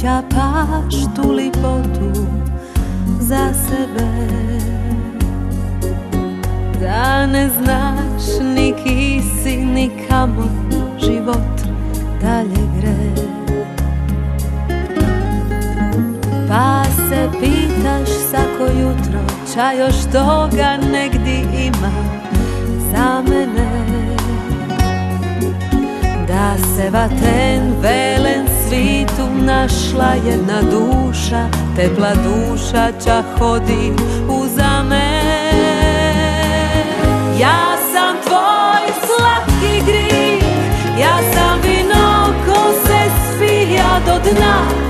ćapaš tu lipotu za sebe, da ne znaš ni kisi ni kamo život dalje gre. Pa se pitaš svako jutro, ča još toga negdje ima za mene, da se vaten velen svitu našla jedna duša, tepla duša ča hodi uza me. Ja sam tvoj slatki grih, ja sam vino ko se spija do dna.